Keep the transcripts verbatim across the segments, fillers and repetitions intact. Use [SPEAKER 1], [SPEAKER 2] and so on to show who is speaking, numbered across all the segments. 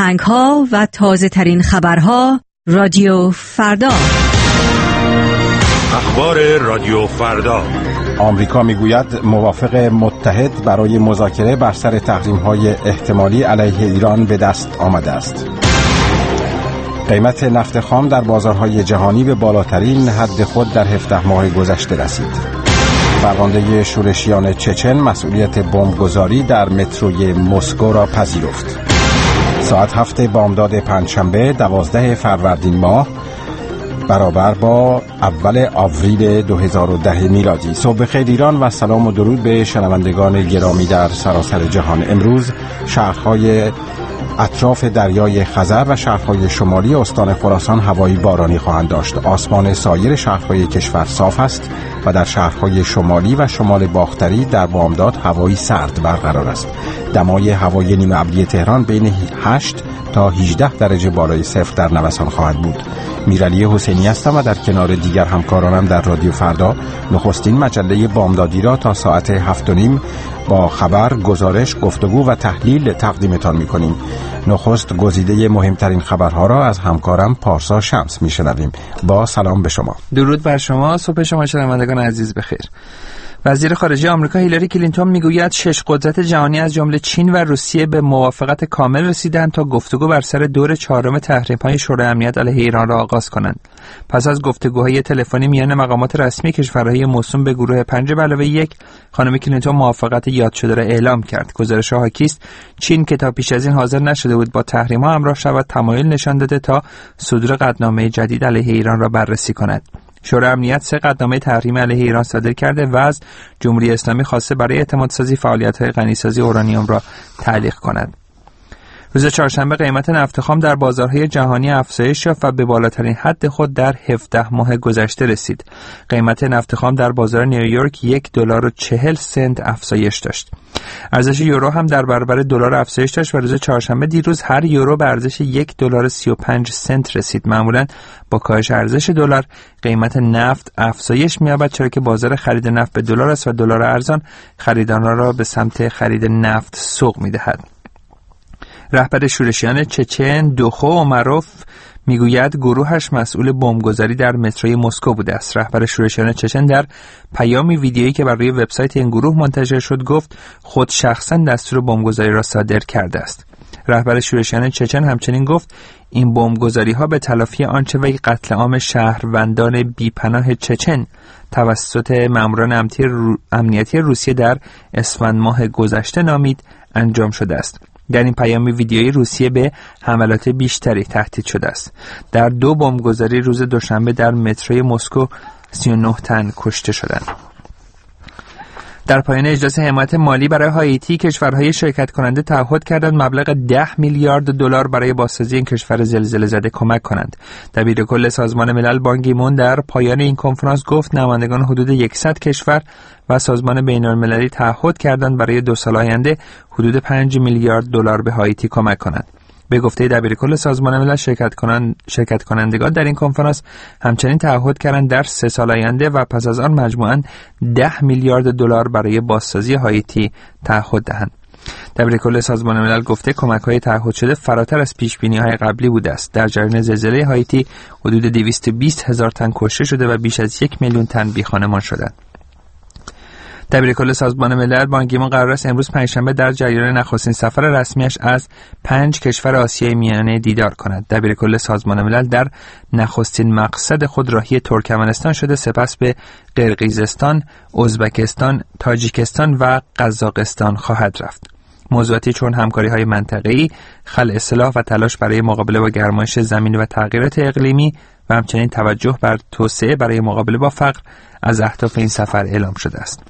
[SPEAKER 1] آهنگ‌ها و تازه‌ترین خبرها رادیو فردا.
[SPEAKER 2] اخبار رادیو فردا.
[SPEAKER 3] آمریکا میگوید موافق متحد برای مذاکره بر سر تحریم‌های احتمالی علیه ایران به دست آمده است. قیمت نفت خام در بازارهای جهانی به بالاترین حد خود در هفده ماه گذشته رسید. فرمانده شورشیان چچن مسئولیت بمبگذاری در متروی مسکو را پذیرفت. ساعت هفت بامداد پنجشنبه دوازده فروردین ماه برابر با اول آوریل دو هزار و ده میلادی. صبح بخیر ایران و سلام و درود به شنوندگان گرامی در سراسر جهان. امروز شهرهای اطراف دریای خزر و شهرهای شمالی استان خراسان هوایی بارانی خواهند داشت. آسمان سایر شهرهای کشور صاف است و در شهرهای شمالی و شمال باختری در بامداد هوایی سرد برقرار است. دمای هوای نیمه ابری تهران بین هشت تا هجده درجه بالای صفر در نوسان خواهد بود. میرعلی حسینی هستم و در کنار دیگر همکارانم در رادیو فردا نخستین مجله بامدادی را تا ساعت هفت و نیم با خبر، گزارش، گفتگو و تحلیل تقدیمتان می‌کنیم. نخست گزیده مهمترین خبرها را از همکارم پارسا شمس میشنویم. با سلام به شما.
[SPEAKER 4] درود بر شما. صبح شما شنوندگان عزیز بخیر. وزیر خارجه آمریکا هیلاری کلینتون میگوید شش قدرت جهانی از جمله چین و روسیه به موافقت کامل رسیدند تا گفتگو بر سر دور چهارم تحریم‌های شورای امنیت علیه ایران را آغاز کنند. پس از گفتگوهای تلفنی میان مقامات رسمی کشورهای موسوم به گروه پنج به علاوه یک، خانم کلینتون موافقت یاد شده را اعلام کرد. گزارش حاکی است چین که تا پیش از این حاضر نشده بود با تحریم‌ها همراه شود، تمایل نشان داده تا صدور قطعنامه جدید علیه ایران را بررسی کند. شورای امنیت سه قطعنامه تحریم علیه ایران صادر کرده و از جمهوری اسلامی خواسته برای اعتمادسازی فعالیت‌های غنیسازی اورانیوم را تعلیق کند. روز چهارشنبه قیمت نفت خام در بازارهای جهانی افزایش یافت و به بالاترین حد خود در هفده ماه گذشته رسید. قیمت نفت خام در بازار نیویورک یک دلار و چهل سنت افزایش داشت. ارزش یورو هم در برابر دلار افزایش داشت و روز چهارشنبه دیروز هر یورو به ارزش یک دلار و سی و پنج سنت رسید. معمولاً با کاهش ارزش دلار قیمت نفت افزایش می‌یابد، چرا که بازار خرید نفت به دلار است و دلار ارزان خریداران را به سمت خرید نفت سوق می‌دهد. رهبر شورشیان چچن دوخو اومروف میگوید گروهش مسئول بمبگذاری در متروی مسکو بوده است. رهبر شورشیان چچن در پیامی ویدیویی که بر روی وبسایت این گروه منتشر شد گفت خود شخصا دستور بمبگذاری را صادر کرده است. رهبر شورشیان چچن همچنین گفت این بمبگذاری‌ها به تلافی آنچه وی قتل عام شهروندان بیپناه چچن توسط ماموران امنیتی روسیه در اسفند ماه گذشته نامید انجام شده است. در این پیامی ویدیویی روسیه به حملات بیشتری تهدید شده است. در دو بمبگذاری روز دوشنبه در متروی مسکو سی و نه تن کشته شدند. در پایان اجلاس حمایت مالی برای هایتی، کشورهای شرکت کننده تعهد کردند مبلغ ده میلیارد دلار برای بازسازی این کشور زلزله زده کمک کنند. دبیر کل سازمان ملل بان کی مون در پایان این کنفرانس گفت نمایندگان حدود صد کشور و سازمان بین‌المللی تعهد کردند برای دو سال آینده حدود پنج میلیارد دلار به هایتی کمک کنند. به گفته دبیر کل سازمان ملل شرکت کنند شرکت کنندگان در این کنفرانس همچنین تعهد کردند در سه سال آینده و پس از آن مجموعاً ده میلیارد دلار برای بازسازی هایتی تعهد دهند. دبیر کل سازمان ملل گفته کمک‌های تعهد شده فراتر از پیش‌بینی‌های قبلی بوده است. در جریان زلزله هایتی حدود دویست و بیست هزار تن کشته شده و بیش از یک میلیون تن بی‌خانمان شدند. دبیر کل سازمان ملل بان کی مون قرار است امروز پنجشنبه در جریان نخستین سفر رسمیش از پنج کشور آسیای میانه دیدار کند. دبیر کل سازمان ملل در نخستین مقصد خود راهی ترکمنستان شده، سپس به قرقیزستان، ازبکستان، تاجیکستان و قزاقستان خواهد رفت. موضوعاتی چون همکاری‌های منطقه‌ای، خلع سلاح و تلاش برای مقابله با گرمایش زمین و تغییرات اقلیمی و همچنین توجه بر توسعه برای مقابله با فقر از اهداف این سفر اعلام شده است.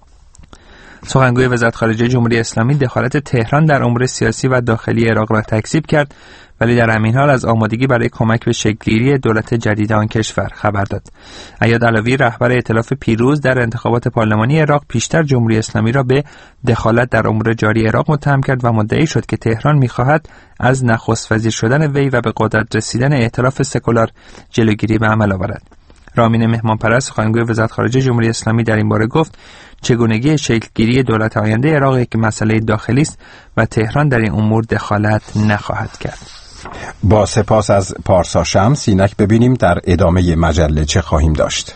[SPEAKER 4] سخنگوی وزارت خارجه جمهوری اسلامی دخالت تهران در امور سیاسی و داخلی عراق را تکذیب کرد، ولی در همین حال از آمادگی برای کمک به شکل‌گیری دولت جدید آن کشور خبر داد. عیاد علوی رهبر ائتلاف پیروز در انتخابات پارلمانی عراق پیشتر جمهوری اسلامی را به دخالت در امور جاری عراق متهم کرد و مدعی شد که تهران می‌خواهد از نخست وزیر شدن وی و به قدرت رسیدن ائتلاف سکولار جلوگیری به عمل آورد. رامین مهمانپرست سخنگوی وزارت خارجه جمهوری اسلامی در این باره گفت چگونگی شکلگیری دولت آینده عراق که مسئله داخلی است و تهران در این امور دخالت نخواهد کرد.
[SPEAKER 3] با سپاس از پارسا شمس، اینک ببینیم در ادامه مجله چه خواهیم داشت.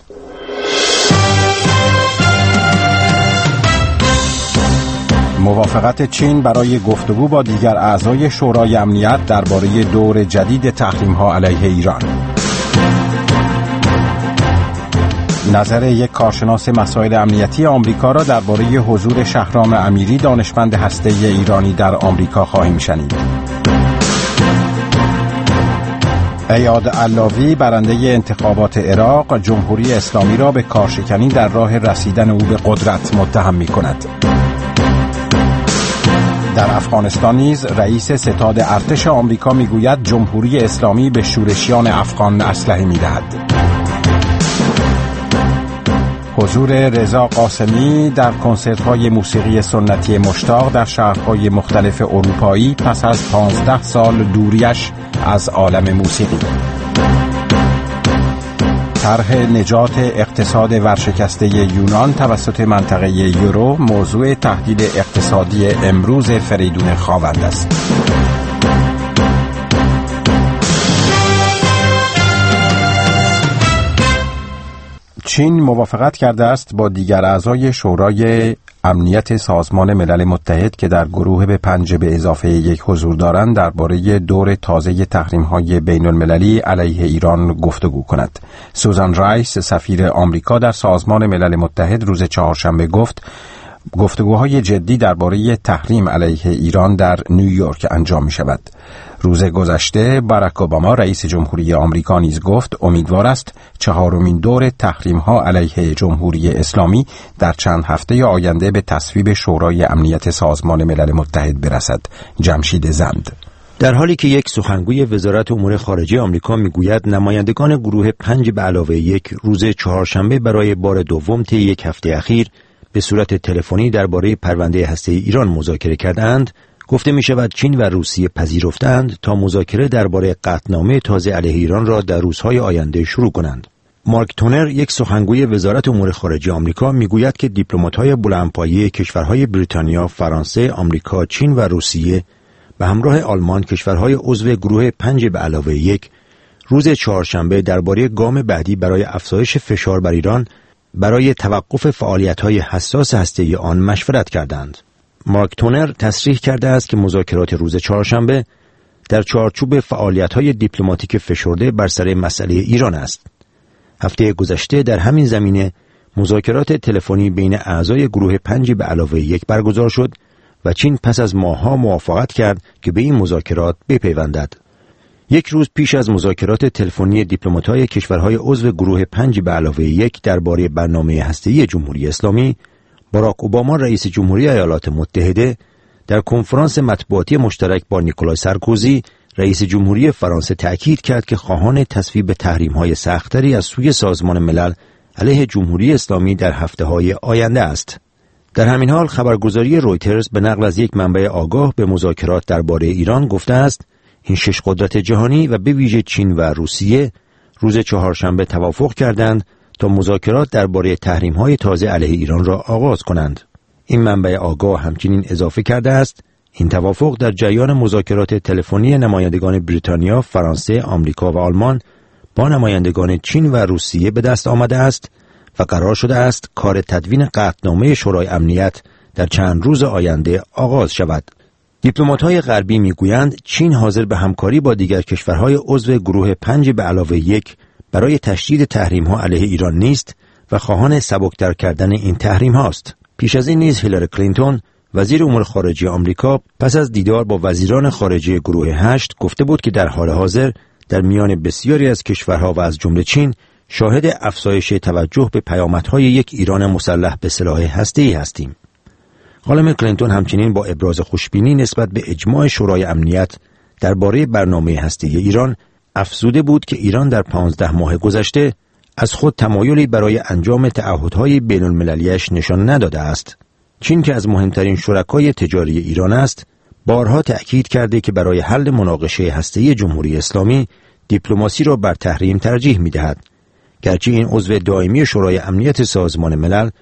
[SPEAKER 3] موافقت چین برای گفتگو با دیگر اعضای شورای امنیت درباره دور جدید تحریم‌ها علیه ایران. نظر یک کارشناس مسائل امنیتی آمریکا را درباره حضور شهرام امیری دانشمند هسته‌ای ایرانی در آمریکا خواهیم شنید. ایاد علاوی برنده انتخابات عراق جمهوری اسلامی را به کارشکنی در راه رسیدن او به قدرت متهم می‌کند. در افغانستان نیز رئیس ستاد ارتش آمریکا میگوید جمهوری اسلامی به شورشیان افغان اسلحه میدهد. حضور رضا قاسمی در کنسرت‌های موسیقی سنتی مشتاق در شهرهای مختلف اروپایی پس از پانزده سال دوریش از عالم موسیقی. طرح نجات اقتصاد ورشکسته یونان توسط منطقه یورو موضوع تحلیل اقتصادی امروز فریدون خاوند است. چین موافقت کرده است با دیگر اعضای شورای امنیت سازمان ملل متحد که در گروه به پنج به اضافه یک حضور دارند درباره دور تازه تحریم‌های بین‌المللی علیه ایران گفتگو کند. سوزان رایس سفیر آمریکا در سازمان ملل متحد روز چهارشنبه گفت گفتگوهای جدی درباره تحریم علیه ایران در نیویورک انجام می شود. روز گذشته باراک اوباما رئیس جمهوری آمریکا نیز گفت امیدوار است چهارمین دور تحریم‌ها علیه جمهوری اسلامی در چند هفته آینده به تصویب شورای امنیت سازمان ملل متحد برسد. جمشید زند.
[SPEAKER 5] در حالی که یک سخنگوی وزارت امور خارجه آمریکا میگوید نمایندگان گروه پنج به علاوه یک روز چهارشنبه برای بار دوم طی یک هفته اخیر به صورت تلفنی درباره پرونده هسته‌ای ایران مذاکره کردند، گفته می شود چین و روسیه پذیرفتند تا مذاکره درباره قطعنامه تازه علیه ایران را در روزهای آینده شروع کنند. مارک تونر، یک سخنگوی وزارت امور خارجه آمریکا، میگوید که دیپلمات‌های بلندپایه کشورهای بریتانیا، فرانسه، آمریکا، چین و روسیه به همراه آلمان، کشورهای عضو گروه پنج به علاوه یک، روز چهارشنبه درباره گام بعدی برای افزایش فشار بر ایران برای توقف فعالیت‌های حساس هسته‌ای آن مشورت کردند. مارک تونر تصریح کرده است که مذاکرات روز چهارشنبه در چارچوب فعالیت‌های دیپلماتیک فشرده بر سر مسئله ایران است. هفته گذشته در همین زمینه مذاکرات تلفنی بین اعضای گروه پنج به علاوه یک برگزار شد و چین پس از ماه‌ها موافقت کرد که به این مذاکرات بپیوندد. یک روز پیش از مذاکرات تلفنی دیپلمات‌های کشورهای عضو گروه پنج به علاوه یک درباره برنامه هسته‌ای جمهوری اسلامی، باراک اوباما رئیس جمهوری ایالات متحده در کنفرانس مطبوعاتی مشترک با نیکولای سارکوزی رئیس جمهوری فرانسه تأکید کرد که خواهان تصویب تحریم‌های سخت‌تری از سوی سازمان ملل علیه جمهوری اسلامی در هفته‌های آینده است. در همین حال خبرگزاری رویترز به نقل از یک منبع آگاه به مذاکرات درباره ایران گفته است این شش قدرت جهانی و به ویژه چین و روسیه روز چهارشنبه توافق کردند تا مذاکرات درباره تحریم‌های تازه علیه ایران را آغاز کنند. این منبع آگاه همچنین اضافه کرده است این توافق در جریان مذاکرات تلفنی نمایندگان بریتانیا، فرانسه، آمریکا و آلمان با نمایندگان چین و روسیه به دست آمده است و قرار شده است کار تدوین قطعنامه شورای امنیت در چند روز آینده آغاز شود. دیپلمات‌های غربی میگویند چین حاضر به همکاری با دیگر کشورهای عضو گروه پنج به علاوه یک برای تشدید تحریم‌ها علیه ایران نیست و خواهان سبکتر کردن این تحریم هاست. پیش از این نیز هیلاری کلینتون وزیر امور خارجه آمریکا پس از دیدار با وزیران خارجه گروه هشت گفته بود که در حال حاضر در میان بسیاری از کشورها و از جمله چین شاهد افزایش توجه به پیامدهای یک ایران مسلح به سلاح هسته‌ای هستیم. خانم کلینتون همچنین با ابراز خوشبینی نسبت به اجماع شورای امنیت درباره برنامه هسته‌ای ایران افزوده بود که ایران در پانزده ماه گذشته از خود تمایلی برای انجام تعهدهای بین‌المللی‌اش نشان نداده است. چین که از مهمترین شرکای تجاری ایران است، بارها تأکید کرده که برای حل مناقشه هسته‌ای جمهوری اسلامی دیپلماسی را بر تحریم ترجیح می‌دهد. گرچه این عضو دائمی شورای امنیت سازمان ملل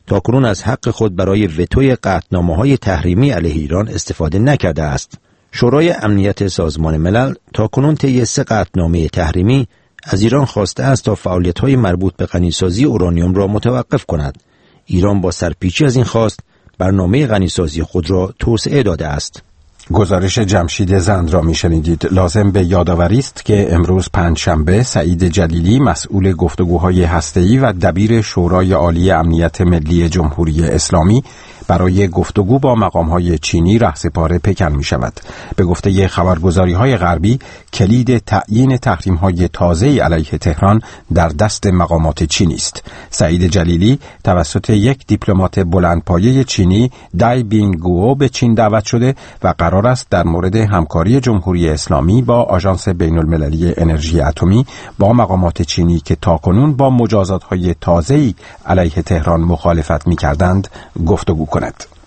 [SPEAKER 5] تاکنون از حق خود برای وتوی قطعنامه‌های تحریمی علیه ایران استفاده نکرده است. شورای امنیت سازمان ملل تاکنون طی سه قطعنامه تحریمی از ایران خواسته است تا فعالیت‌های مربوط به غنیسازی اورانیوم را متوقف کند. ایران با سرپیچی از این خواست برنامه غنیسازی خود را توسعه داده است.
[SPEAKER 3] گزارش جمشید زند را میشنیدید. لازم به یادآوری است که امروز پنجشنبه سعید جلیلی مسئول گفتگوهای هسته‌ای و دبیر شورای عالی امنیت ملی جمهوری اسلامی برای گفتگو با مقام‌های چینی رهسپار پکن می شود. به گفته خبرگزاری‌های غربی کلید تعیین تحریم‌های تازه‌ای علیه تهران در دست مقامات چینی است. سعید جلیلی توسط یک دیپلمات بلندپایه چینی دای بینگوو به چین دعوت شده و قرار است در مورد همکاری جمهوری اسلامی با آژانس بین‌المللی انرژی اتمی با مقامات چینی که تاکنون با مجازات‌های تازه‌ای علیه تهران مخالفت می‌کردند گفتگو کند.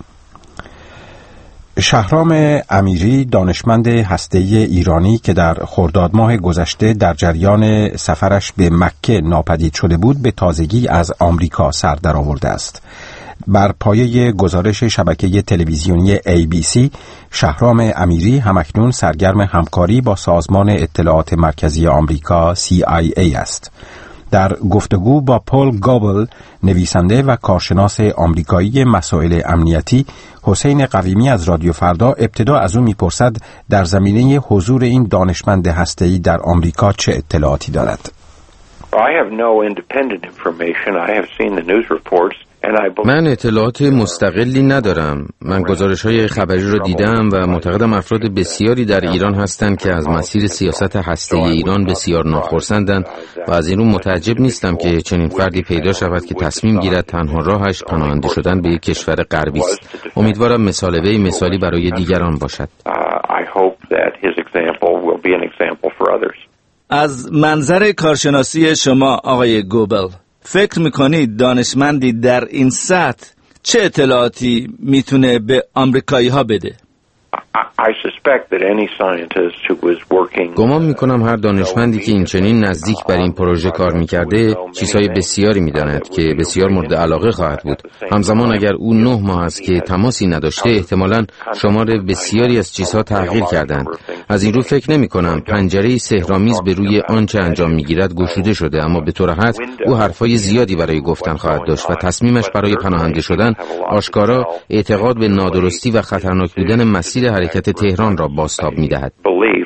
[SPEAKER 3] شهرام امیری دانشمند هسته‌ای ایرانی که در خرداد ماه گذشته در جریان سفرش به مکه ناپدید شده بود به تازگی از آمریکا سر درآورده است. بر پایه گزارش شبکه تلویزیونی ای بی سی، شهرام امیری همکنون سرگرم همکاری با سازمان اطلاعات مرکزی آمریکا سی آی ای است. در گفتگو با پول گوبل، نویسنده و کارشناس آمریکایی مسائل امنیتی، حسین قویمی از رادیو فردا ابتدا از او میپرسد در زمینه حضور این دانشمند هسته‌ای در آمریکا چه اطلاعاتی دارد.
[SPEAKER 6] I have no independent information. I have seen the news reports.
[SPEAKER 7] من اطلاعات مستقلی ندارم. من گزارش‌های خبری را دیدم و معتقدم افراد بسیاری در ایران هستند که از مسیر سیاست هسته‌ای ایران بسیار ناخرسندند و از این رو متعجب نیستم که چنین فردی پیدا شود که تصمیم گیرد تنها راهش پناهنده شدن به یک کشور غربی است. امیدوارم مثال وی مثالی برای دیگران باشد.
[SPEAKER 8] از منظر کارشناسی شما آقای گوبل، فکر میکنید دانشمندی در این سطح چه اطلاعاتی میتونه به آمریکایی ها بده؟
[SPEAKER 7] گمان میکنم هر دانشمندی که این چنین نزدیک بر این پروژه کار میکرده چیزهای بسیاری میداند که بسیار مورد علاقه خواهد بود. همزمان اگر او نه ماه است که تماسی نداشته، احتمالاً شمار بسیاری از چیزها تغییر کردند. از این رو فکر نمی کنم پنجره سحرآمیز به روی آنچه انجام میگیرد گشوده شده، اما به طور حد او حرفای زیادی برای گفتن خواهد داشت و تصمیمش برای پناهنده شدن آشکارا اعتقاد به نادرستی و خطرناک بودن مسیر حرکت تهران را بازتاب می‌دهد.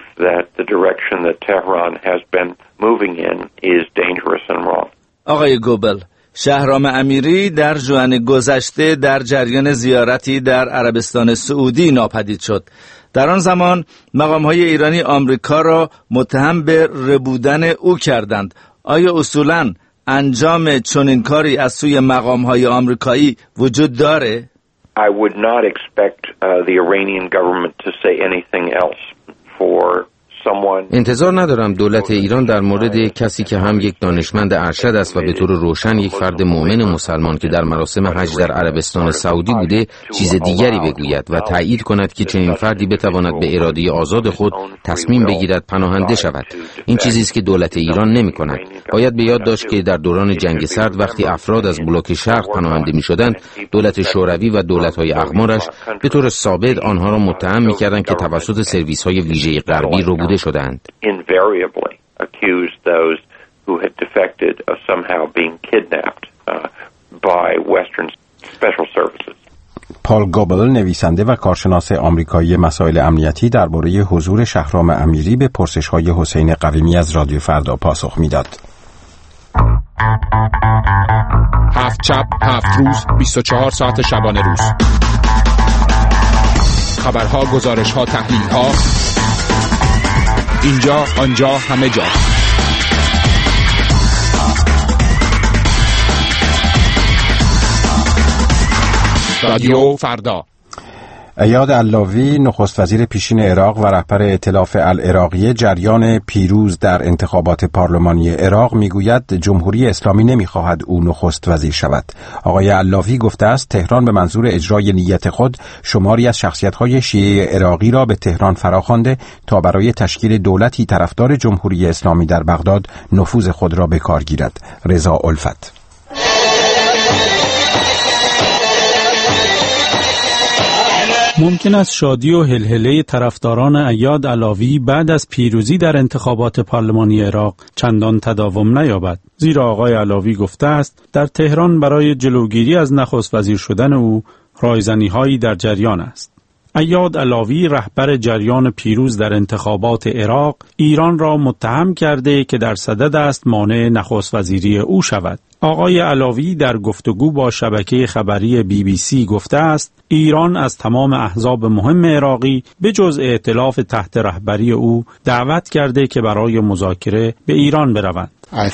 [SPEAKER 8] آقای گوبل، شهرام امیری در ژوئن گذشته در جریان زیارتی در عربستان سعودی ناپدید شد. در آن زمان مقام‌های ایرانی آمریکا را متهم به ربودن او کردند. آیا اصولاً انجام چنین کاری از سوی مقام‌های آمریکایی وجود داره؟
[SPEAKER 6] I would not expect uh, the Iranian government to say anything else for someone.
[SPEAKER 7] انتظار ندارم دولت ایران در مورد کسی که هم یک دانشمند ارشد است و به طور روشن یک فرد مؤمن مسلمان که در مراسم حج در عربستان سعودی بوده چیز دیگری بگوید و تایید کند که چنین فردی بتواند به اراده آزاد خود تصمیم بگیرد پناهنده شود. این چیزی است که دولت ایران نمی کند. باید به یاد داشت که در دوران جنگ سرد وقتی افراد از بلوک شرق پناهنده می شدند، دولت شوروی و دولت‌های اقمارش به طور ثابت آنها را متهم می‌کردند که توسط سرویس‌های ویژه غربی ربوده شدند.
[SPEAKER 3] پال گوبل، نویسنده و کارشناس آمریکایی مسائل امنیتی، درباره حضور شهرام امیری به پرسش‌های حسین قویمی از رادیو فردا پاسخ می‌داد.
[SPEAKER 9] هفت شب، هفت روز، بیست و چهار ساعت شبانه روز. خبرها، گزارش‌ها، تحلیل‌ها، اینجا، آنجا، همه جا. رادیو فردا.
[SPEAKER 3] ایاد علاوی، نخست وزیر پیشین عراق و رهبر ائتلاف العراقی، جریان پیروز در انتخابات پارلمانی عراق میگوید جمهوری اسلامی نمیخواهد او نخست وزیر شود. آقای علاوی گفته است تهران به منظور اجرای نیت خود شماری از شخصیت‌های شیعه عراقی را به تهران فراخوانده تا برای تشکیل دولتی طرفدار جمهوری اسلامی در بغداد نفوذ خود را به کار گیرد. رضا الفت.
[SPEAKER 10] ممکن است شادی و هلهله طرفداران ایاد علاوی بعد از پیروزی در انتخابات پارلمانی عراق چندان تداوم نیابد، زیرا آقای علاوی گفته است در تهران برای جلوگیری از نخست وزیر شدن او رایزنی‌هایی در جریان است. ایاد علاوی رهبر جریان پیروز در انتخابات عراق ایران را متهم کرده که در صدد است مانع نخست وزیری او شود. آقای علاوی در گفتگو با شبکه خبری بی بی سی گفته است ایران از تمام احزاب مهم عراقی به جز ائتلاف تحت رهبری او دعوت کرده که برای مذاکره به ایران بروند.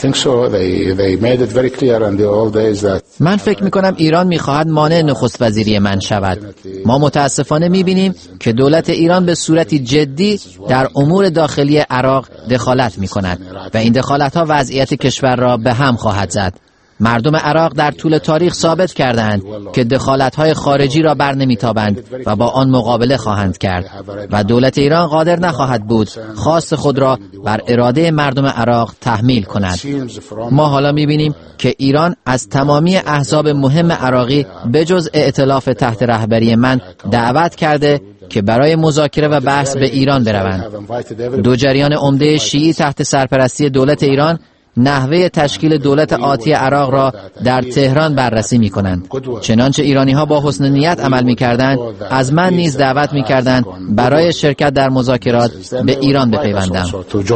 [SPEAKER 11] من فکر می‌کنم ایران می‌خواهد مانع نخست وزیری من شود. ما متاسفانه می‌بینیم که دولت ایران به صورتی جدی در امور داخلی عراق دخالت می‌کند و این دخالت‌ها وضعیت کشور را به هم خواهد زد. مردم عراق در طول تاریخ ثابت کردند که دخالت‌های خارجی را بر نمی‌تابند و با آن مقابله خواهند کرد و دولت ایران قادر نخواهد بود خواست خود را بر اراده مردم عراق تحمیل کند. ما حالا می‌بینیم که ایران از تمامی احزاب مهم عراقی بجز ائتلاف تحت رهبری من دعوت کرده که برای مذاکره و بحث به ایران بروند. دو جریان عمده شیعی تحت سرپرستی دولت ایران نحوه تشکیل دولت آتی عراق را در تهران بررسی می کنند. چنانچه ایرانی ها با حسن نیت عمل می کردند، از من نیز دعوت می کردند برای شرکت در مذاکرات به ایران بپیوندم.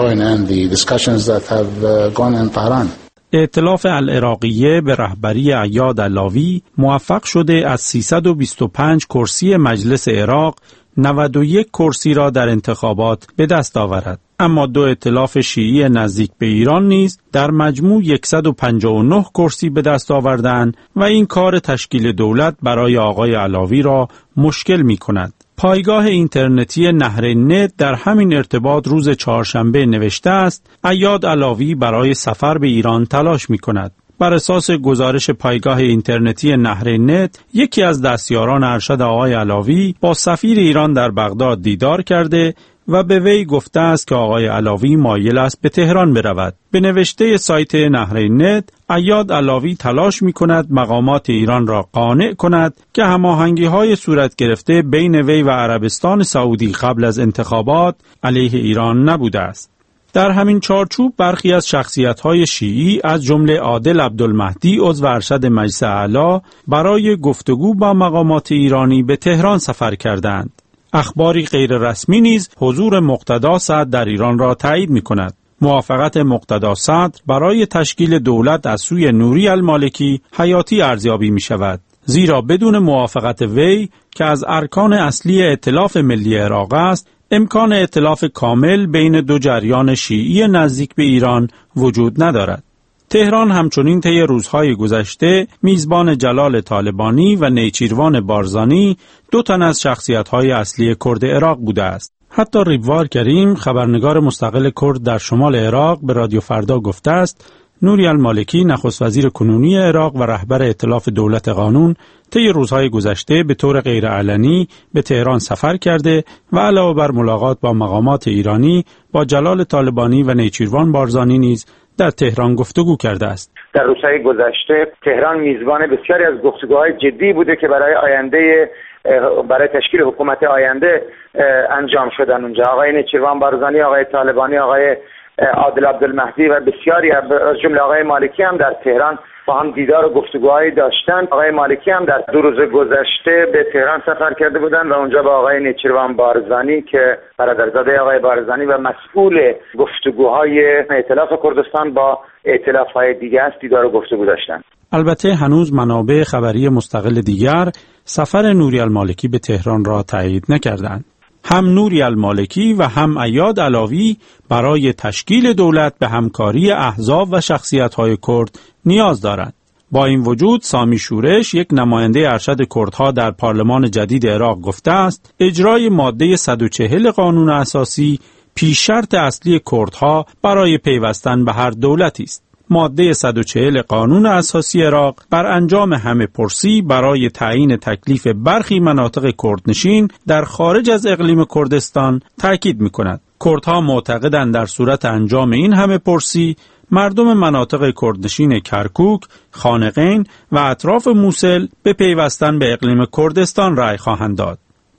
[SPEAKER 10] ائتلاف العراقیه به رهبری ایاد علاوی موفق شده از سیصد و بیست و پنج کرسی مجلس عراق نود و یک کرسی را در انتخابات به دست آورد. اما دو ائتلاف شیعی نزدیک به ایران نیز در مجموع صد و پنجاه و نه کرسی به دست آوردند و این کار تشکیل دولت برای آقای علاوی را مشکل می کند. پایگاه اینترنتی نهرالنت در همین ارتباط روز چهارشنبه نوشته است ایاد علاوی برای سفر به ایران تلاش می کند. بر اساس گزارش پایگاه اینترنتی نهرالنت، یکی از دستیاران ارشد آقای علاوی با سفیر ایران در بغداد دیدار کرده و به وی گفته است که آقای علاوی مایل است به تهران برود. به نوشته سایت نهرالنت، ایاد علاوی تلاش می کند مقامات ایران را قانع کند که هماهنگی‌های صورت گرفته بین وی و عربستان سعودی قبل از انتخابات علیه ایران نبوده است. در همین چارچوب برخی از شخصیت‌های شیعی از جمله عادل عبدالمهدی عضو ارشد مجلس اعلی برای گفتگو با مقامات ایرانی به تهران سفر کردند. اخباری غیر رسمی نیز حضور مقتدا صدر در ایران را تایید می‌کند. موافقت مقتدا صدر برای تشکیل دولت از سوی نوری المالکی حیاتی ارزیابی می‌شود، زیرا بدون موافقت وی که از ارکان اصلی ائتلاف ملی عراق است، امکان ائتلاف کامل بین دو جریان شیعی نزدیک به ایران وجود ندارد. تهران همچنین طی روزهای گذشته میزبان جلال طالبانی و نیچیروان بارزانی، دو تن از شخصیت‌های اصلی کرد عراق بوده است. حتی ریبوار کریم، خبرنگار مستقل کرد در شمال عراق، به رادیو فردا گفته است نوری المالکی نخست وزیر کنونی عراق و رهبر ائتلاف دولت قانون طی روزهای گذشته به طور غیرعلنی به تهران سفر کرده و علاوه بر ملاقات با مقامات ایرانی با جلال طالبانی و نیچیروان بارزانی نیز در تهران گفتگو کرده است.
[SPEAKER 12] در روزهای گذشته تهران میزبان بسیاری از گفتگوهای جدی بوده که برای آینده برای تشکیل حکومت آینده انجام شدن اونجا. آقای نیچیروان بارزانی، آقای طالبانی، آقای عادل عبدالمهدی و بسیاری از جمله آقای مالکی هم در تهران با هم دیدار و گفتگوهایی داشتند. آقای مالکی هم در دو روز گذشته به تهران سفر کرده بودند و اونجا با آقای نیچیروان بارزانی که برادرزاده آقای بارزانی و مسئول گفتگوهای ائتلاف کردستان با ائتلاف‌های دیگر است دیدار و گفتگو داشتند.
[SPEAKER 10] البته هنوز منابع خبری مستقل دیگر سفر نوری المالکی به تهران را تایید نکردند. هم نوری المالکی و هم ایاد علاوی برای تشکیل دولت به همکاری احزاب و شخصیت‌های کرد نیاز دارند. با این وجود سامی شورش، یک نماینده ارشد کردها در پارلمان جدید عراق گفته است اجرای ماده صد و چهل قانون اساسی پیش شرط اصلی کردها برای پیوستن به هر دولتی است. ماده صد و چهل قانون اساسی عراق بر انجام همه پرسی برای تعیین تکلیف برخی مناطق کردنشین در خارج از اقلیم کردستان تاکید می‌کند. کردها معتقدند در صورت انجام این همه پرسی مردم مناطق کردنشین کرکوک، خانقین و اطراف موصل به پیوستن به اقلیم کردستان رأی خواهند داد.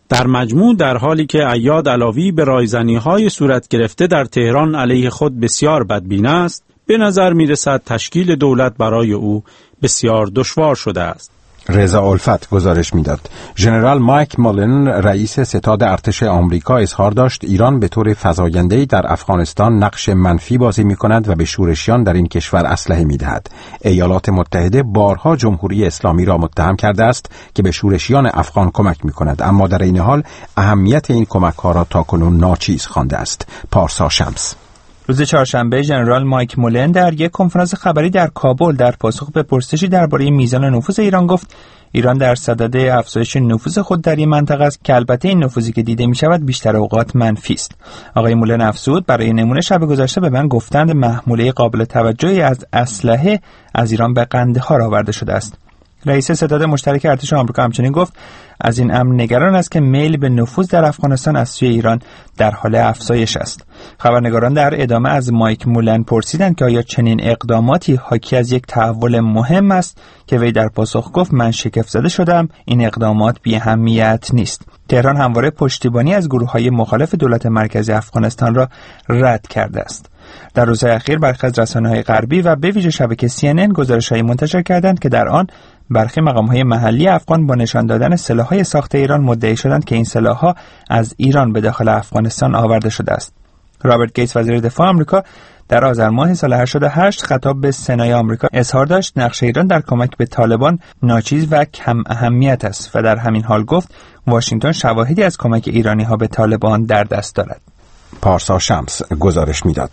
[SPEAKER 10] در مجموع در حالی که عیاد علاوی به رایزنی‌های صورت گرفته در تهران علیه خود بسیار بدبین است، به نظر می‌رسد تشکیل دولت برای او بسیار دشوار شده است.
[SPEAKER 3] رضا الفت گزارش میداد. ژنرال مایک مولن رئیس ستاد ارتش آمریکا اظهار داشت ایران به طور فزاینده‌ای در افغانستان نقش منفی بازی می‌کند و به شورشیان در این کشور اسلحه می‌دهد. ایالات متحده بارها جمهوری اسلامی را متهم کرده است که به شورشیان افغان کمک می‌کند، اما در این حال اهمیت این کمک‌ها را تاکنون ناچیز خوانده است. پارسا شمس.
[SPEAKER 4] روز چهارشنبه ژنرال مایک مولن در یک کنفرانس خبری در کابل در پاسخ به پرسشی درباره میزان نفوذ ایران گفت ایران در صدد افزایش نفوذ خود در این منطقه است که البته این نفوذی که دیده می شود بیشتر اوقات منفی است. آقای مولن افزود برای نمونه شب گذشته به من گفتند محموله قابل توجهی از اسلحه از ایران به قندهار آورده شده است. رئیس ستاد مشترک ارتش آمریکا همچنین گفت از این امر نگران است که میل به نفوذ در افغانستان از سوی ایران در حال افزایش است. خبرنگاران در ادامه از مایک مولن پرسیدند که آیا چنین اقداماتی حاکی از یک تحول مهم است که وی در پاسخ گفت من شگفت زده شدم، این اقدامات بی اهمیت نیست. تهران همواره پشتیبانی از گروه‌های مخالف دولت مرکزی افغانستان را رد کرده است. در روزهای اخیر برخی از رسانه‌های غربی و به ویژه شبکه سی ان ان گزارش‌هایی منتشر کردند که در آن برخی مقام‌های محلی افغان با نشان دادن سلاح‌های ساخته ایران مدعی شدند که این سلاح‌ها از ایران به داخل افغانستان آورده شده است. رابرت گیتس وزیر دفاع آمریکا در آذر ماه سال هشتاد و هشت خطاب به سنای آمریکا اظهار داشت نقش ایران در کمک به طالبان ناچیز و کم اهمیت است و در همین حال گفت واشنگتن شواهدی از کمک ایرانی‌ها به طالبان در دست دارد.
[SPEAKER 3] پارسا شمس گزارش میداد.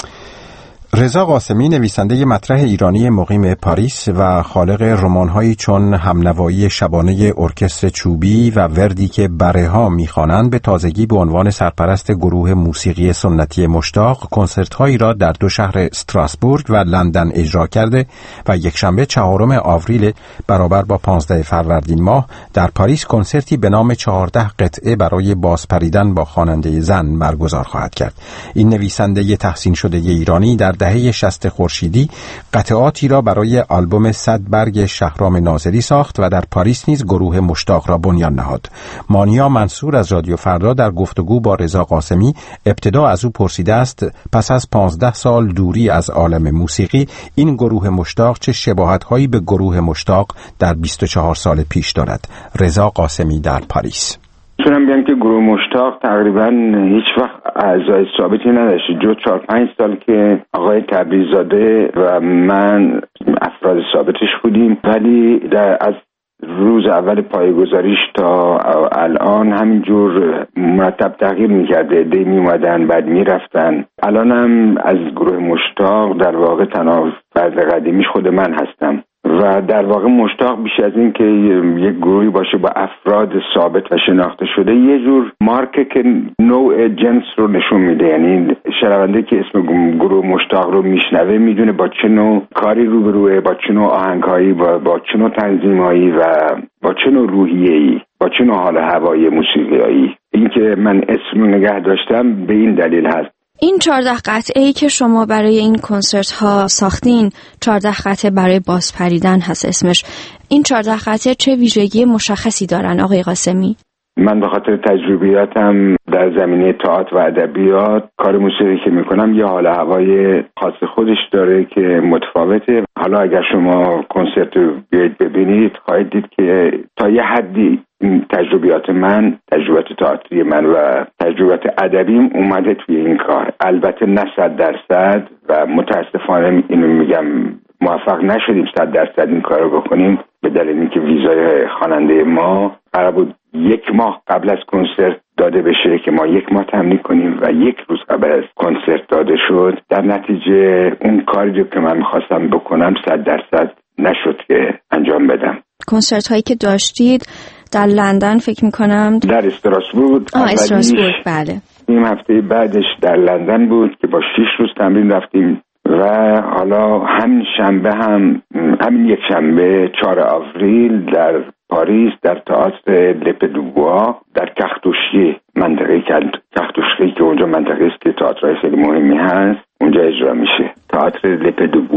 [SPEAKER 3] رضا قاسمی نویسنده مطرح ایرانی مقیم پاریس و خالق رمان‌هایی چون همنوایی شبانه ارکستر چوبی و وردی که بره‌ها می‌خوانند به تازگی به عنوان سرپرست گروه موسیقی سنتی مشتاق کنسرت‌هایی را در دو شهر استراسبورگ و لندن اجرا کرده و یکشنبه چهارم آوریل برابر با پانزده فروردین ماه در پاریس کنسرتی به نام چهارده قطعه برای بازپریدن با خواننده زن برگزار خواهد کرد. این نویسنده تحسین شده ایرانی در دهه شصت خورشیدی قطعاتی را برای آلبوم صد برگ شهرام ناظری ساخت و در پاریس نیز گروه مشتاق را بنیان نهاد. مانیا منصور از رادیو فردا در گفتگو با رضا قاسمی ابتدا از او پرسیده است پس از پانزده سال دوری از عالم موسیقی این گروه مشتاق چه شباهت‌هایی به گروه مشتاق در بیست و چهار سال پیش دارد. رضا قاسمی در پاریس.
[SPEAKER 13] میتونم بگم که گروه مشتاق تقریبا هیچ وقت اعضای ثابتی نداشت. جو چهار پنج سال که آقای تبریزاده و من افراد ثابتش بودیم، ولی در از روز اول پایه‌گذاریش تا الان همینجور مرتب تغییر میکرده. دی میومدن بعد میرفتن. الان هم از گروه مشتاق در واقع تنها فرد قدیمیش خود من هستم و در واقع مشتاق بیش از این که یک گروهی باشه با افراد ثابت و شناخته شده یه جور مارکه که نوع جنس رو نشون میده. یعنی شنونده که اسم گروه مشتاق رو میشنوه میدونه با چه نوع کاری روبروه، با چه نوع آهنگهایی، با, با چه نوع تنظیمهایی و با چه نوع روحیه‌ای، با چه نوع حال هوایی موسیقیایی. این که من اسم رو نگه داشتم به این دلیل هست.
[SPEAKER 14] این چهارده قطعه‌ای که شما برای این کنسرت ها ساختین، چهارده قطعه برای بازپریدن هست اسمش. این چهارده قطعه چه ویژگی مشخصی دارن آقای قاسمی؟
[SPEAKER 13] من به خاطر تجربیاتم در زمینه تئاتر و ادبیات کار موسیقی که میکنم یه حال هوای خاص خودش داره که متفاوته. حالا اگر شما کنسرت رو بیاید ببینید خواهید دید که تا یه حدی تجربیات من، تجربیات تئاتری من و تجربیات ادبیم اومده توی این کار. البته نه صد درصد و متاسفانه اینو میگم موفق نشدیم صد درصد این کار رو بکنیم به دلیل اینکه ویزای خواننده ما قرار بود یک ماه قبل از کنسرت داده بشه که ما یک ماه تمدید کنیم و یک روز قبل از کنسرت داده شد. در نتیجه اون کاری که من میخواستم بکنم صد درصد نشد که انجام بدم.
[SPEAKER 14] کنسرت هایی که داشتید در لندن فکر میکنم
[SPEAKER 13] در استراسبورگ.
[SPEAKER 14] آه استراسبورگ بله.
[SPEAKER 13] این هفته بعدش در لندن بود که با شش روز تمرین رفتیم و حالا همین شنبه هم همین یک شنبه چهار آوریل در پاریس در تئاتر لپدوبوا در کختوشی منطقه کختوشی که اونجا منطقه است که تئاتر خیلی مهمی هست اونجا اجرا میشه. تئاتر لپدوبوا.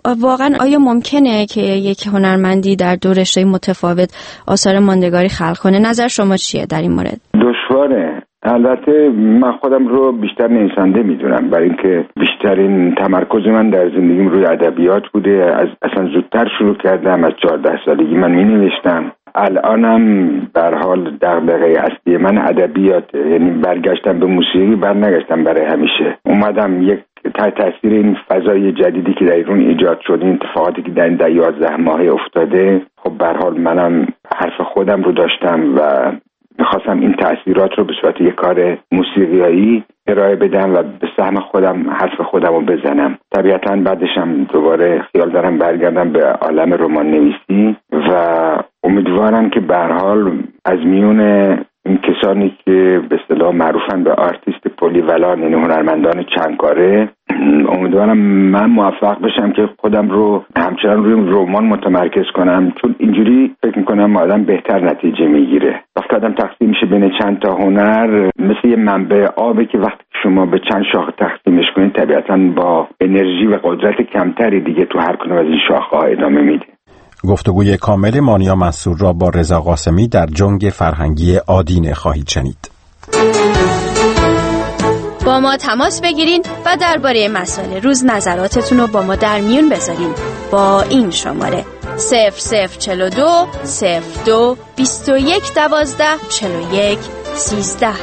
[SPEAKER 14] واقعا آیا ممکنه که یک هنرمندی در دو رشته متفاوت آثار ماندگاری خلق کنه؟ نظر شما چیه در این مورد؟
[SPEAKER 13] دشواره. البته من خودم رو بیشتر نویسنده میدونم، برای اینکه بیشترین تمرکز من در زندگیم روی ادبیات بوده. از اصلا زودتر شروع کردم، از چهارده سالگی من می نوشتم. الانم به هر حال دغدغه اصلی من ادبیات، یعنی برگشتم به موسیقی برنگشتم برای همیشه. اومدم یک تحت تاثیر این فضای جدیدی که در ایران ایجاد شد، این اتفاقاتی که در این ده یازده ماه افتاده، خب به هر حال منم حرف خودم رو داشتم و میخواستم این تأثیرات رو به صورت یک کار موسیقیایی ارائه بدم و به سهم خودم حرف خودم رو بزنم. طبیعتاً بعدش هم دوباره خیال دارم برگردم به عالم رمان نویسی و امیدوارم که به هر حال از میون این کسانی که به اصطلاح معروفن به آرتیست پلی ولان، یعنی هنرمندان چند کاره، امیدوارم من موفق بشم که خودم رو همچنان روی رمان متمرکز کنم، چون اینجوری فکر میکنم آدم بهتر نتیجه میگیره. وقتی آدم تقسیم میشه بین چند تا هنر، مثل یه منبع آبه که وقتی شما به چند شاخه تقسیمش کنید، طبیعتاً با انرژی و قدرت کمتری دیگه تو هر کدوم از این شاخه ها ادامه میده.
[SPEAKER 3] گفتگوی کامل مانیا منصور را با رضا قاسمی در جنگ فرهنگی آدینه خواهید شنید.
[SPEAKER 14] با ما تماس بگیرین و درباره مسائل روز نظراتتون رو با ما در میون بذارین با این شماره صفر صفر چهل و دو صفر دو بیست و یک دوازده چهل و یک سیزده.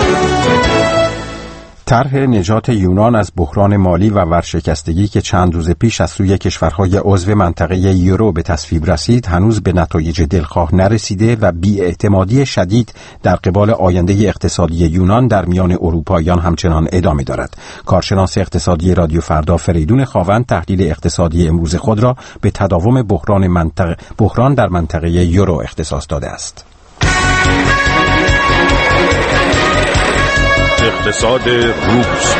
[SPEAKER 3] طرح نجات یونان از بحران مالی و ورشکستگی که چند روز پیش از سوی کشورهای عضو منطقه یورو به تصویب رسید هنوز به نتایج دلخواه نرسیده و بی‌اعتمادی شدید در قبال آینده اقتصادی یونان در میان اروپاییان همچنان ادامه دارد. کارشناس اقتصادی رادیو فردا فریدون خاوند تحلیل اقتصادی امروز خود را به تداوم بحران منطقه بحران در منطقه یورو اختصاص داده است.
[SPEAKER 2] اقتصاد روز.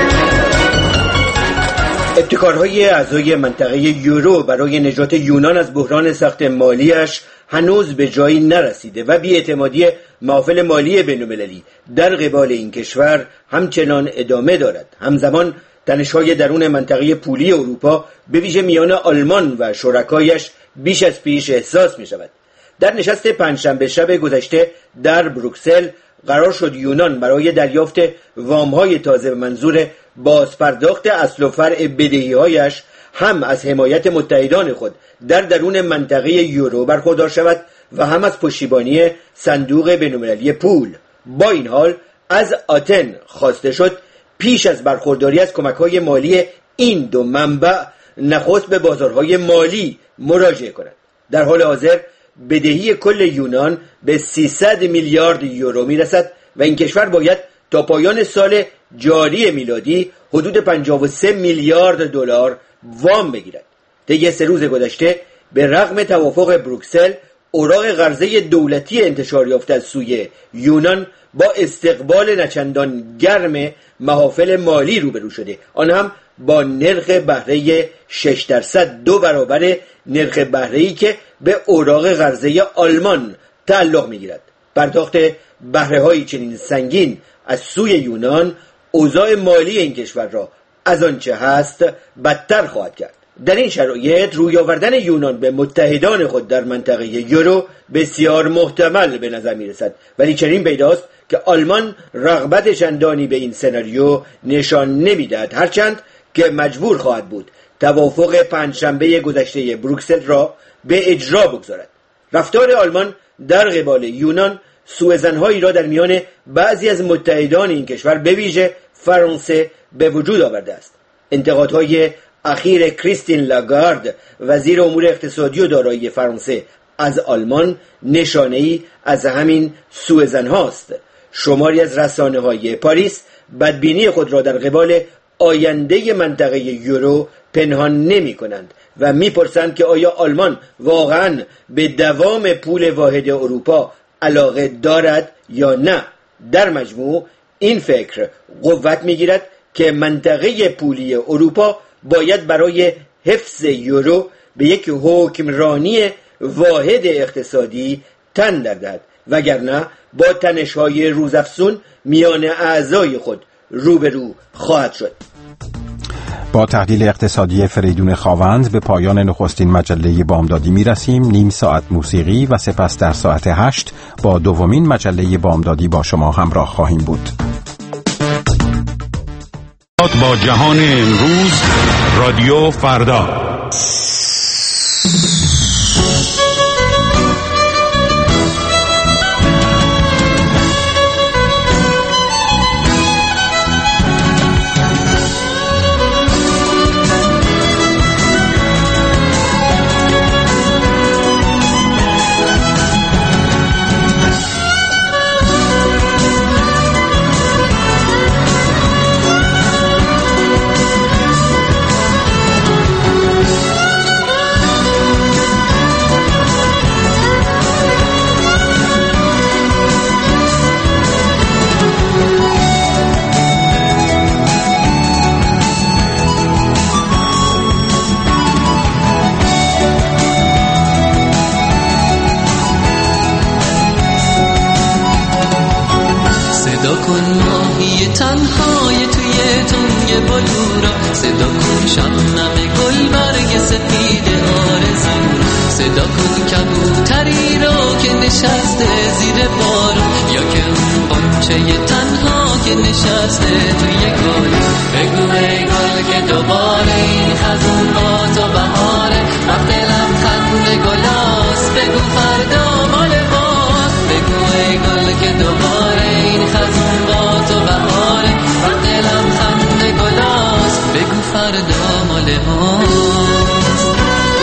[SPEAKER 15] ابتکارهای اعضای منطقه یورو برای نجات یونان از بحران سخت مالیش هنوز به جایی نرسیده و بی‌اعتمادی محافل مالی بین‌المللی در قبال این کشور همچنان ادامه دارد. همزمان تنش‌های درون منطقه پولی اروپا به ویژه میان آلمان و شرکایش بیش از پیش احساس می‌شود. در نشست پنجشنبه شب گذشته در بروکسل قرار شد یونان برای دریافت وام‌های تازه به منظور بازپرداخت اصل و فرع بدهی‌هایش هم از حمایت متحدان خود در درون منطقه یورو برخوردار شود و هم از پشتیبانی صندوق بین‌المللی پول. با این حال از آتن خواسته شد پیش از برخورداری از کمک‌های مالی این دو منبع نخست به بازارهای مالی مراجعه کند. در حال حاضر بدهی کل یونان به سیصد میلیارد یورو میرسد و این کشور باید تا پایان سال جاری میلادی حدود پنجاه و سه میلیارد دلار وام بگیرد. طی سه روز گذشته به رغم توافق بروکسل، اوراق قرضه دولتی انتشار یافته از سوی یونان با استقبال نچندان گرم محافل مالی روبرو شده، آن هم با نرخ بهره شش درصد، دو برابر نرخ بهره‌ای که به اوراق قرضه آلمان تعلق می‌گیرد. پرداخت بهره‌های چنین سنگین از سوی یونان اوضاع مالی این کشور را از آنچه هست بدتر خواهد کرد. در این شرایط روی آوردن یونان به متحدان خود در منطقه یورو بسیار محتمل به نظر می‌رسد، ولی چنین پیداست که آلمان رغبت چندانی به این سناریو نشان نمی‌دهد، هرچند که مجبور خواهد بود توافق پنجشنبه گذشته بروکسل را به اجرا بگذارد. رفتار آلمان در قبال یونان سوءظن‌هایی را در میان بعضی از متحدان این کشور به ویژه فرانسه به وجود آورده است. انتقادهای اخیر کریستین لاگارد وزیر امور اقتصادی و دارایی فرانسه از آلمان نشانه‌ای از همین سوءظن‌هاست. شماری از رسانه‌های پاریس بدبینی خود را در قبال آینده منطقه یورو پنهان نمی کنند و می پرسند که آیا آلمان واقعاً به دوام پول واحد اروپا علاقه دارد یا نه. در مجموع این فکر قوت می گیرد که منطقه پولی اروپا باید برای حفظ یورو به یک حکمرانی واحد اقتصادی تن دهد، وگرنه با تنش‌های روزافزون میان اعضای خود روبرو خواهد شد.
[SPEAKER 3] با تحلیل اقتصادی فریدون خاوند به پایان نخستین مجله بامدادی می رسیم. نیم ساعت موسیقی و سپس در ساعت هشت با دومین مجله بامدادی با شما همراه خواهیم بود.
[SPEAKER 2] با جهان امروز، رادیو فردا.
[SPEAKER 16] تنهای توی تنگ بلورا، صدا کن شبنم گل برگ سپید آرزو را، صدا کن کبوتری را که نشسته زیر بارون، یا که اون قنچه تنها که نشسته توی گل. بگو ای گل که دوباره این خزون با تو بهاره، وقت لبخند گلاست بگو فردا مال ماست. بگو ای گل که دوباره این خزون با تو بهاره، وقت لبخند گلاست بگو فردا مال ماست.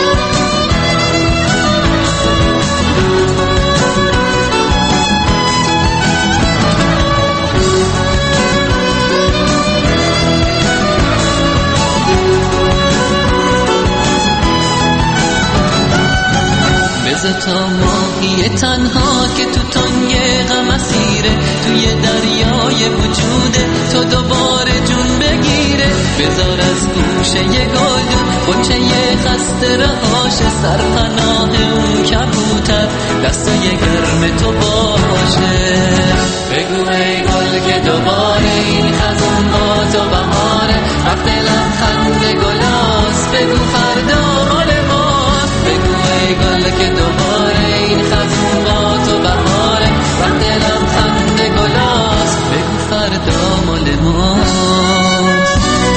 [SPEAKER 16] بذار تا ماهی تنها که تو تنگ غم اسیره، توی دریای وجوده تو دوباره جون بگیره. بذار از گوشه گلدون قنچه خسته رهاش، سرپناه اون کبوتر دستای گرم تو باشه. بگو ای گل که دوباره این خزون با تو بهاره، وقت لبخند گلاست بگو فردا مال ماست. بگو ای گل که دوباره این خزون با تو بهاره، وقت لبخند گلاست بگو فردا مال ماست.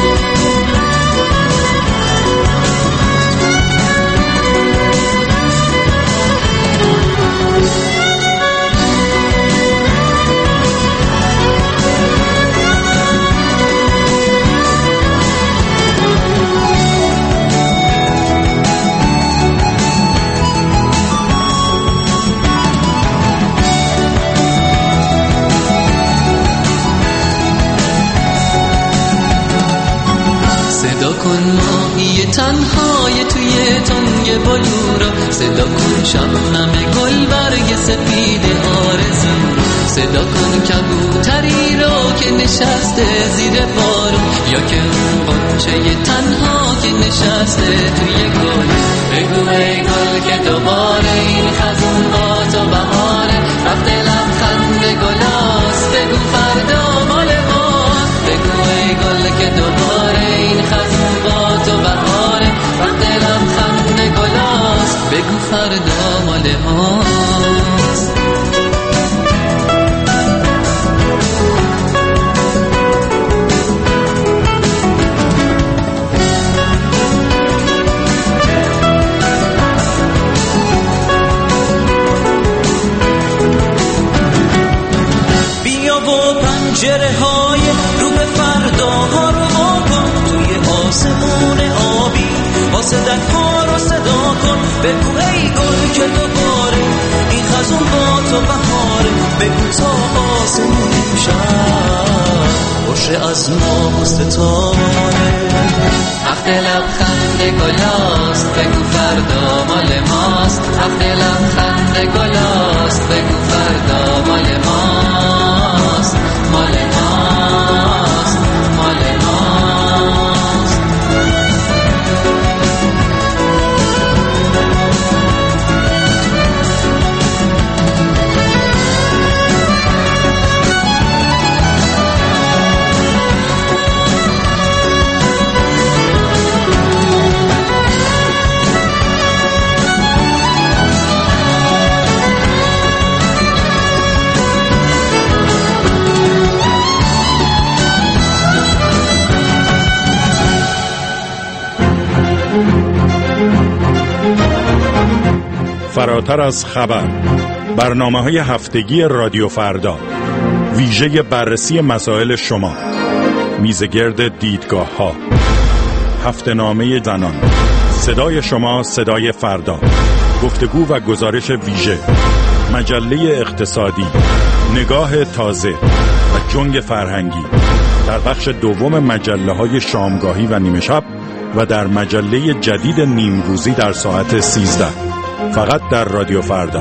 [SPEAKER 16] صدا کن ماهی تنهای توی تنگ بلورا، صدا کن شبنم گل برگ سپید آرزو را، صدا کن کبوتری را که نشسته زیر بارون، یا که اون قنچه تنها که نشسته توی گل. بگو ای گل که دوباره این خزون با تو بهاره، وقت لبخند گلاست بگو فردا مال ماست. بگو ای گل که دوباره این خزون با تو بهاره، وقت لبخند گلاست بگو فردا مال ماست. بیا و پنجره های رو به فردا ها رو واکن، توی آسمون آبی آسدک ها رو صدا کن. بگو ای گل که دوباره این خزون با تو بهاره، بگو تا آسمون شب باشه از ما مستطاره. وقت لبخند گلاست بگو فردا مال ماست، وقت لبخند گلاست بگو فردا مال ماست. مال ماست مال ماست.
[SPEAKER 2] فراتر از خبر، برنامه‌های هفتگی رادیو فردا، ویژه بررسی مسائل شما، میزگرد دیدگاه‌ها، هفته‌نامه زنان، صدای شما صدای فردا، گفتگو و گزارش ویژه، مجله اقتصادی، نگاه تازه و جنگ فرهنگی در بخش دوم مجله‌های شامگاهی و نیمه شب و در مجله جدید نیمروزی در ساعت سیزده، فقط در رادیو فردا.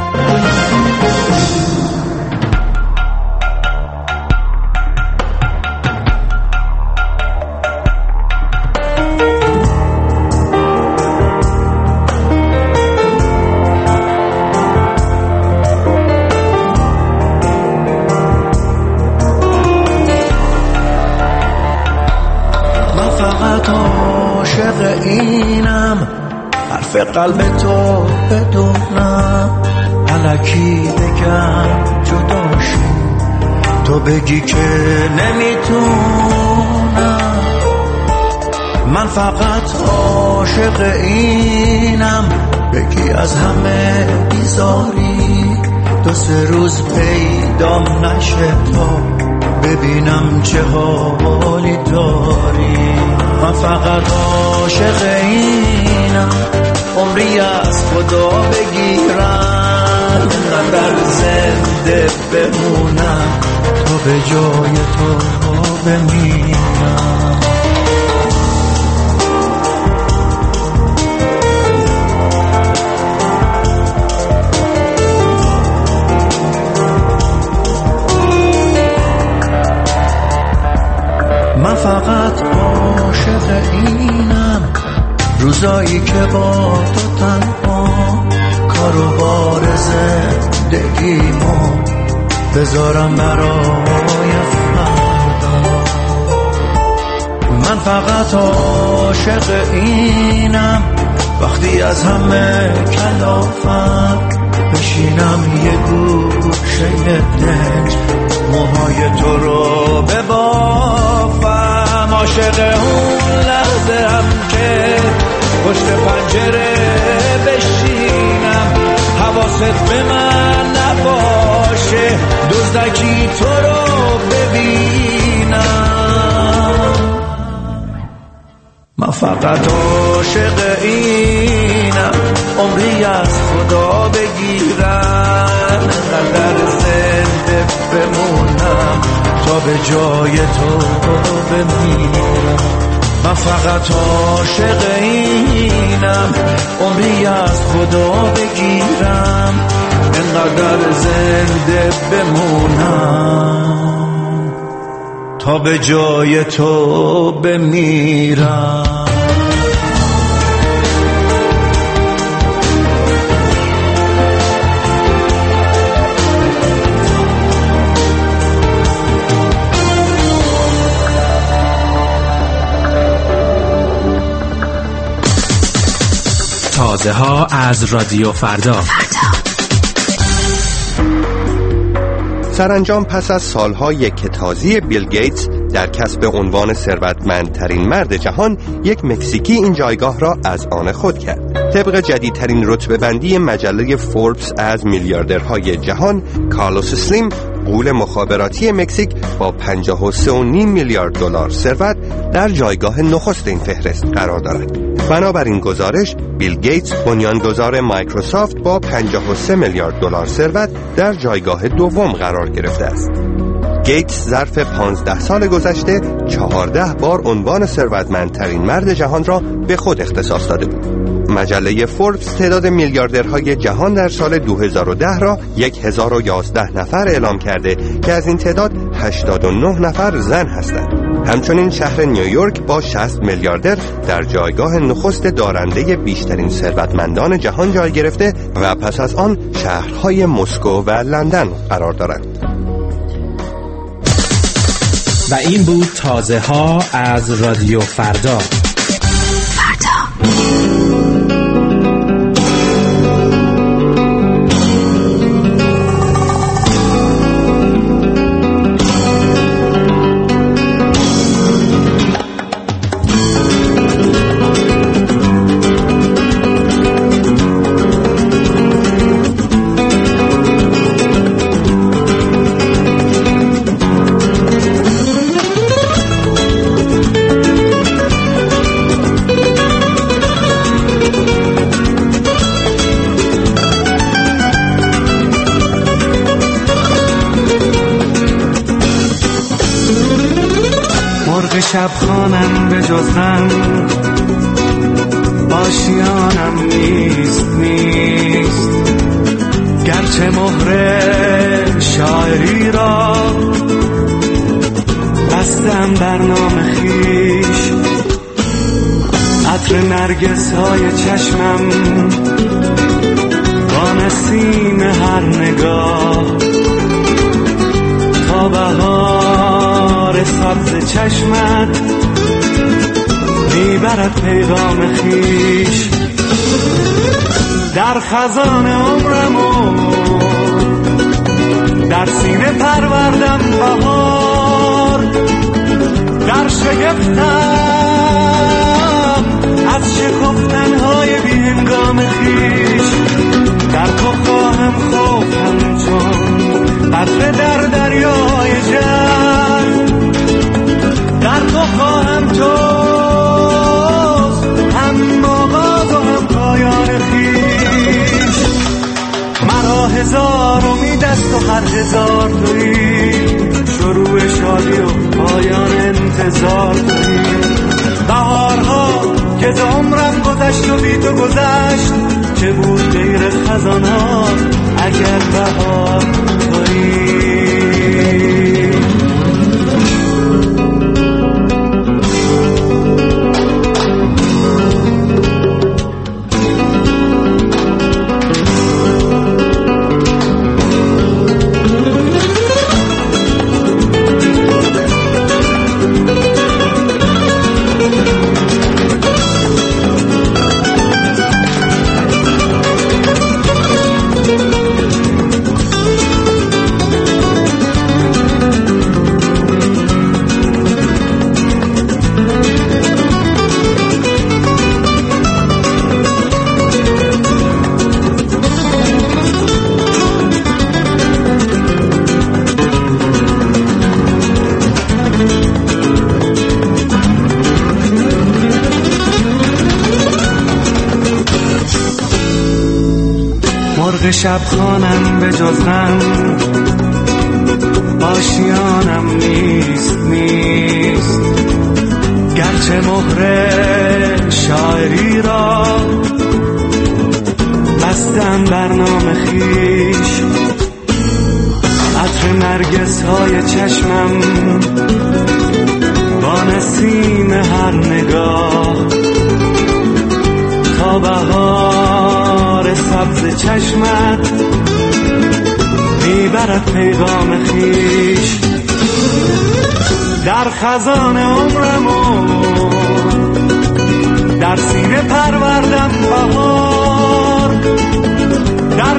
[SPEAKER 17] قلب تو بدونم الکی بگم جدا شو، تو بگی که نمیتونم. من فقط عاشق اینم بگی از همه بیزاری، دو سه روز پیدام نشه تا ببینم چه حالی داری. من فقط عاشق اینم عمری از خدا بگیرم، قدر زنده بمونم تا به جای تو بمیرم. من فقط عاشق اینم روزایی که با تو تنها کارو بار زندگیمو بذارم برای فردا. من فقط عاشق اینم وقتی از همه کلافم بشینم یه گوشه دنج موهای تو رو ببافم. عاشق اون لحظه هم که پشت پنجره بشینم حواست به من نباشه دزدکی تو رو ببینم. من فقط عاشق اینم عمری از خدا بگیرم، قدر زنده بمونم تا به جای تو بمیرم. من فقط عاشق اینم عمری از خدا بگیرم، انقدر زنده بمونم تا به جای تو بمیرم.
[SPEAKER 18] تازه ها از رادیو فردا.
[SPEAKER 19] سرانجام پس از سالهای که تازی بیل گیتس در کسب عنوان ثروتمندترین مرد جهان، یک مکزیکی این جایگاه را از آن خود کرد. طبق جدیدترین رتبه بندی مجله فوربس از میلیاردرهای جهان، کارلوس سلیم غول مخابراتی مکزیک با پنجاه و سه و نیم میلیارد دلار ثروت در جایگاه نخست این فهرست قرار دارد. بنابراین گزارش، بیل گیتس بنیانگذار مایکروسافت با پنجاه و سه میلیارد دلار ثروت در جایگاه دوم قرار گرفته است. گیتس ظرف پانزده سال گذشته چهارده بار عنوان ثروتمندترین مرد جهان را به خود اختصاص داده بود. مجله فوربس تعداد میلیاردرهای جهان در سال دو هزار و ده را هزار و یازده نفر اعلام کرده که از این تعداد هشتاد و نه نفر زن هستند. همچنین شهر نیویورک با شصت میلیاردر در جایگاه نخست دارنده بیشترین ثروتمندان جهان جای گرفته و پس از آن شهرهای مسکو و لندن قرار دارند.
[SPEAKER 18] و این بود تازه ها از رادیو فردا.
[SPEAKER 17] خانم به جز غم آشیانم نیست نیست، گرچه مهر شاعری را بستم بر نام خویش، عطر نرگس های چشمم با نسیم هر نگاه، تا بهار سبز چشمت میبرد پیغام خویش. در خزان عمرمو در سینه پروردم بهار، در شگفتم از شکفتنهای بی هنگام خویش، در تو خواهم خوفم چون قطره در دریای جنگ، در تو خواهم جز هم آغاز و هم پایان خویش. مرا هزار امید است و هر هزار تویی، شروع شادی و پایان انتظار تویی. بهارها که ز عمرم گذشت و بی تو گذشت، چه بود غیر خزانها اگر بهار تویی. شب خانم به جز غم آشیانم نیست نیست، گرچه مهر شاعری را بستم بر نام خویش، عطر نرگس های چشمم با نسیم هر نگاه، تا بهار سبز چشمت میبرد پیغام خویش. در خزان عمرمو در سینه پروردم بهار، در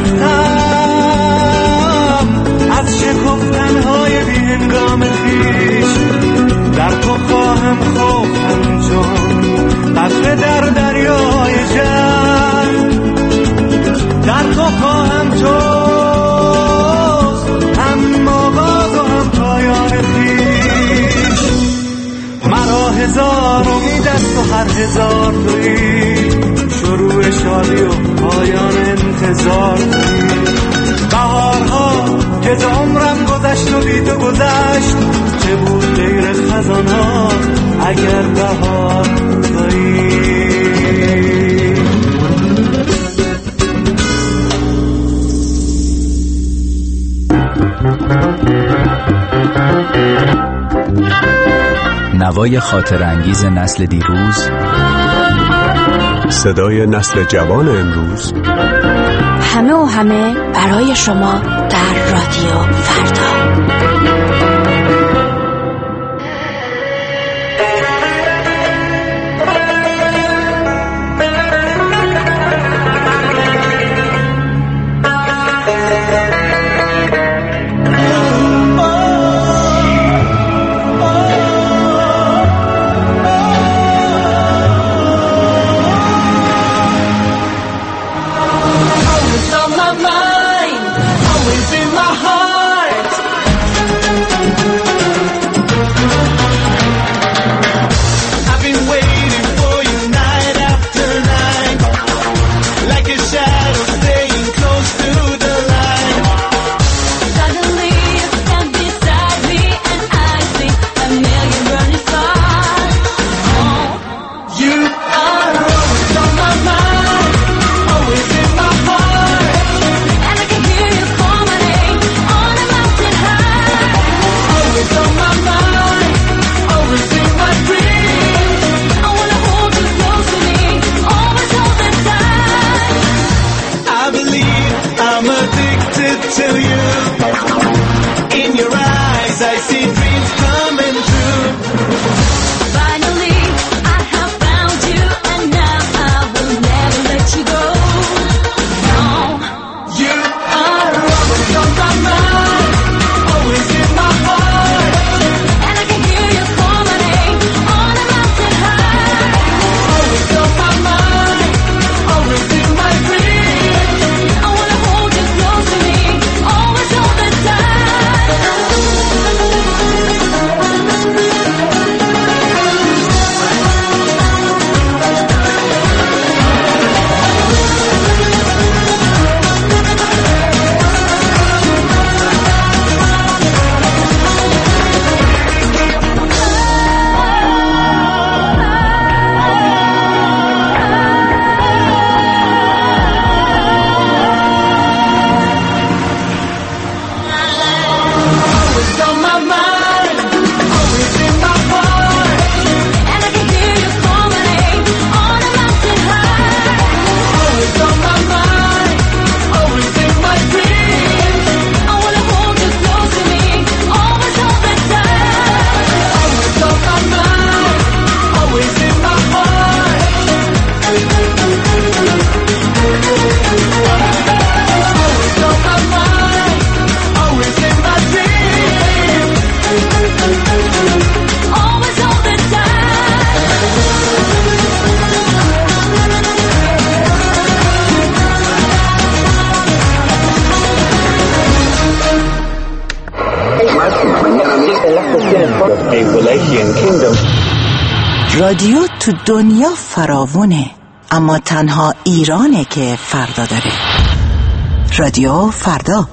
[SPEAKER 17] شگفتم از شکفتنهای بی هنگام خویش، در تو خواهم خوفم چون قطره در دریای جنگ، در تو خواهم جز هم آغاز و هم پایان خویش. مرا هزار امید است و هر هزار تویی، شروع شادی و پایان انتظار تویی. بهارها که ز عمرم گذشت و بی تو گذشت، چه بود غیر خزانها اگر بهار تویی.
[SPEAKER 20] نوای خاطر انگیز نسل دیروز،
[SPEAKER 21] صدای نسل جوان امروز،
[SPEAKER 14] همه و همه برای شما در رادیو فردا.
[SPEAKER 1] رادیو تو دنیا فراوونه، اما تنها ایرانه که فردا داره. رادیو فردا.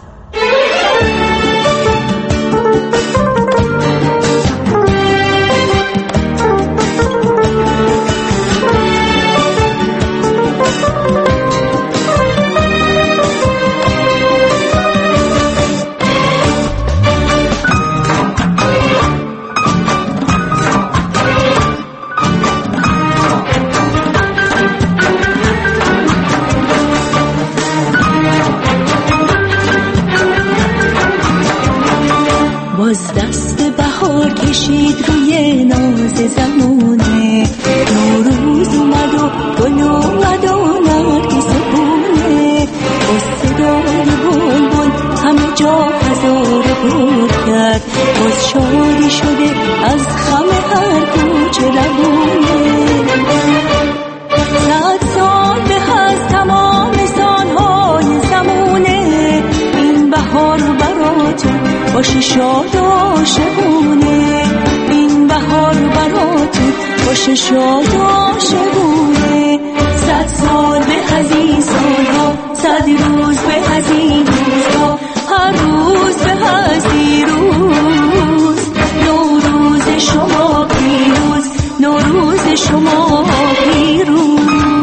[SPEAKER 22] باز دست بهار کشید روی ناز زمونه، نوروز اومد و گل اومد و نرگس بونه، با صدای بلبل همه جا هزار گل کرد، باز شادی شده از خم هر کوچه لبونه. صد سال به از تمام سالهای زمونه، این بهار براتون باشه شاد و عاشقونه، این بهار براتون باشه شاد و عاشقونه. صد سال به از این سالها، صد روز به از این روزها، هر روز به از این روز. نوروز شما پیروز، نوروز شما پیروز.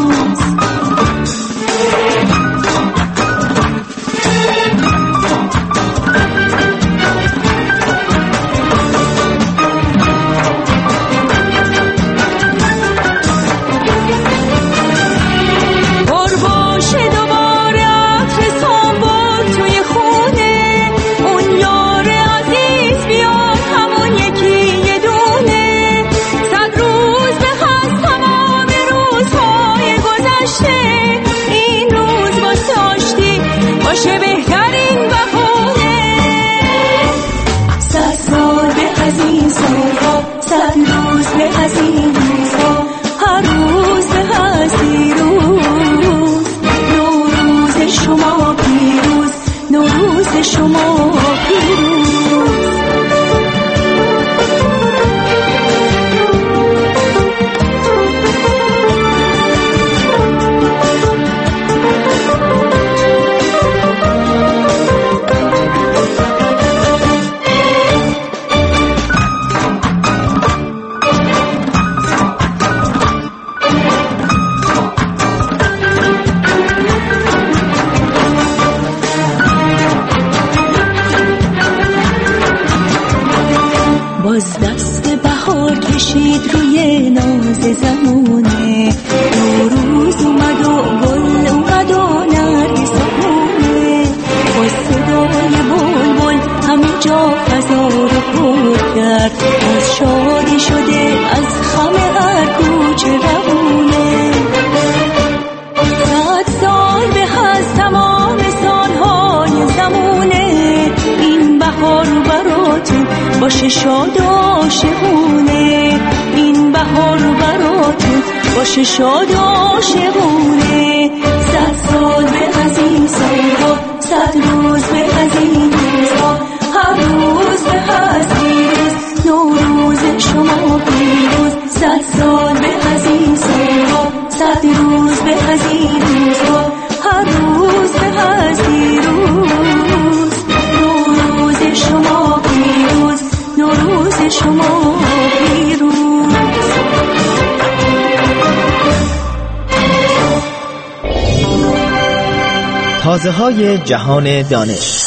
[SPEAKER 22] باز دست بهار کشید روی ناز زمونه، نوروز اومد و گل اومد و نرگس بونه، با صدای بلبل همه جا فضا رو پر کرد، باز شادی شده از خم هر کوچه روونه. صد سال به از تمام سالهای زمونه، این بهار براتون باشه شاد و عاشقونه، این بهار براتون باشه شاد و عاشقونه. صد سال به از این سالها، صد روز به از این روزها، هر روز به از این روز. نوروز شما پیروز، صد سال به از این سالها، صد روز به از این روزها، هر روز به از این روز. نوروز شما پیروز، نوروز شما پیروز.
[SPEAKER 23] تازه‌های جهان دانش.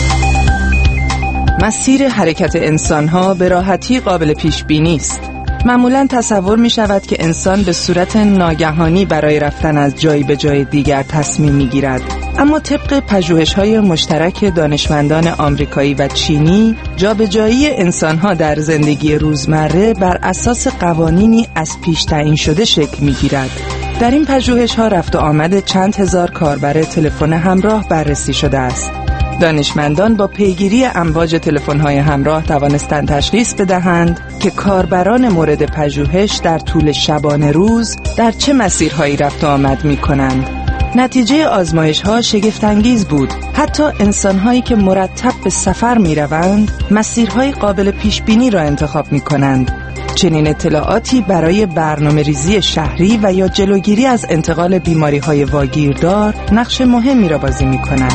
[SPEAKER 24] مسیر حرکت انسان‌ها به راحتی قابل پیش بینی است. معمولاً تصور می شود که انسان به صورت ناگهانی برای رفتن از جایی به جای دیگر تصمیم می گیرد. اما طبق پژوهش‌های مشترک دانشمندان آمریکایی و چینی، جابجایی انسان‌ها در زندگی روزمره بر اساس قوانینی از پیش تعیین شده شکل می‌گیرد. در این پژوهش‌ها رفت و آمد چند هزار کاربر تلفن همراه بررسی شده است. دانشمندان با پیگیری امواج تلفن‌های همراه توانستند تشخیص بدهند که کاربران مورد پژوهش در طول شبانه روز در چه مسیرهایی رفت و آمد می‌کنند. نتیجه آزمایش‌ها شگفت‌انگیز بود. حتی انسان‌هایی که مرتب به سفر می‌روند، مسیرهای قابل پیش‌بینی را انتخاب می‌کنند. چنین اطلاعاتی برای برنامه ریزی شهری و یا جلوگیری از انتقال بیماری های واگیردار نقش مهمی را بازی می کنند.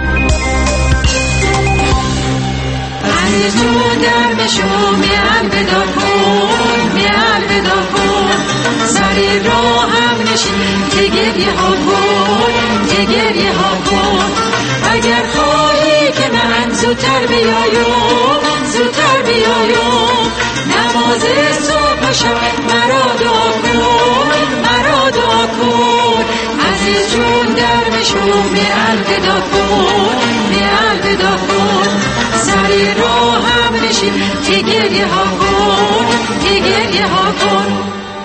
[SPEAKER 5] از جون در مشو می الودا کن، می الودا کن، سری راه هم نشین که گریه ها کن، که گریه ها کن. اگر خواهی که من زودتر بیایم، زودتر بیایم، نماز صبح و شب مرا دعا کن، مرا دعا کن. عزیز جون در مشو می الودا کن، می الودا کن، سری راه هم نشین که گریه ها کن، که گریه ها کن.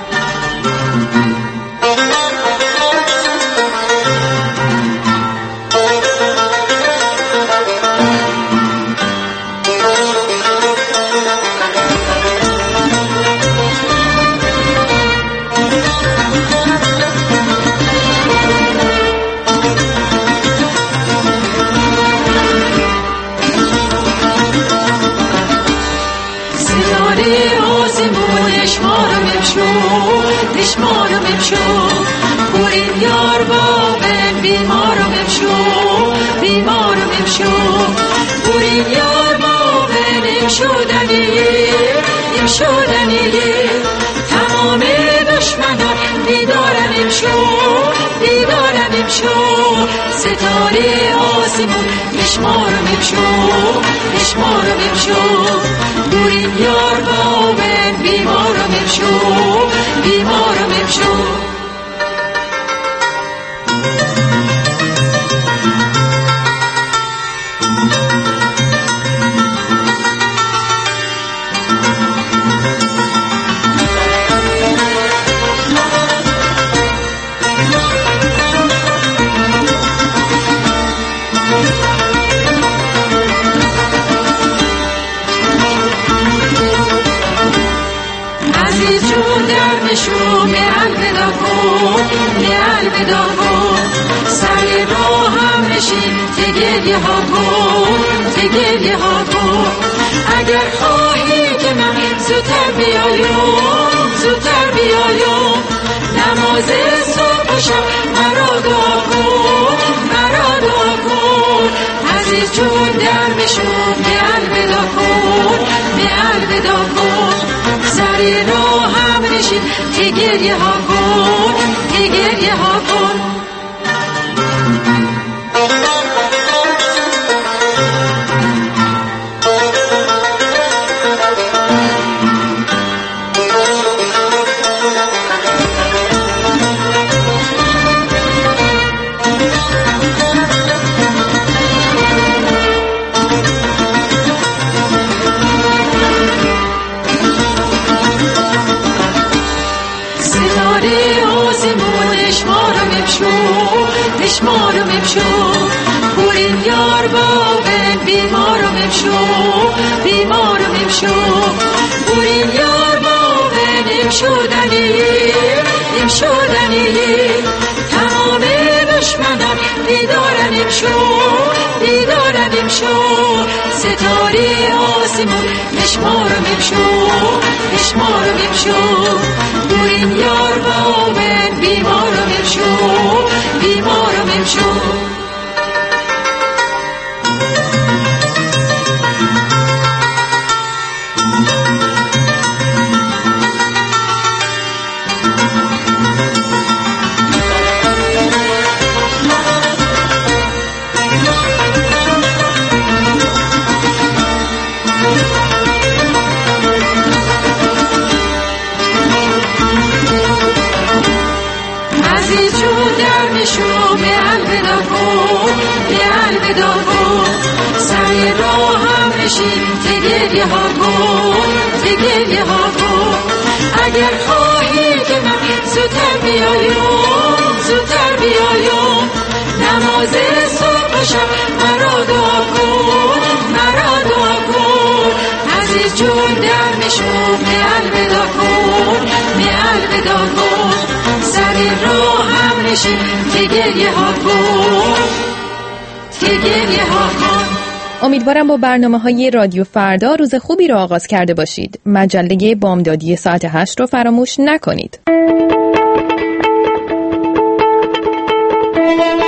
[SPEAKER 5] دشمارو بمشو بریم یار با بن بیمارو بمشو بیمارو بمشو بریم یار با بن امشودنی امشودنی تمام دشمنان بیدارن امشو بیدارن امشو ستاره آسمون دشمارو بمشو دشمارو بمشو بریم یار با بن بیمارو بمشو بیمارو بمشو. شو می الودا کن می الودا کن سر راه هم نشین که گریه ها کن که گریه ها کن. اگر خواهی که من زودتر بیایم زودتر بیایم نماز صبح و شب مرا دعا کن مرا دعا کن. عزیز جون در مشو می الودا کن می الودا کن سر راه هم نشین که گریه ها کن که گریه ها کن. دشمارو بمشو بریم یار با بن بیمارو بمشو بیمارو بمشو بریم یار با بن امشودنی امشودنی تمام دشمنان بیدارن امشو بیدارن امشو ستاره آسمون دشمارو بمشو دشمارو بمشو بریم یار با بن بیمارو بمشو بیمارو بمشو. شو می الودا کن می الودا کن سر راه هم نشین که گریه ها کن که گریه ها کن. اگر خواهی که من زودتر بیایم زودتر بیایم نماز صبح و شب مرا دعا کن مرا دعا کن. عزیز جون در مشو می الودا کن می الودا کن سر راه هم نشین که گریه ها کن که گریه ها کن
[SPEAKER 6] امیدوارم با برنامه‌های رادیو فردا روز خوبی رو آغاز کرده باشید. مجله بامدادی ساعت هشت رو فراموش نکنید.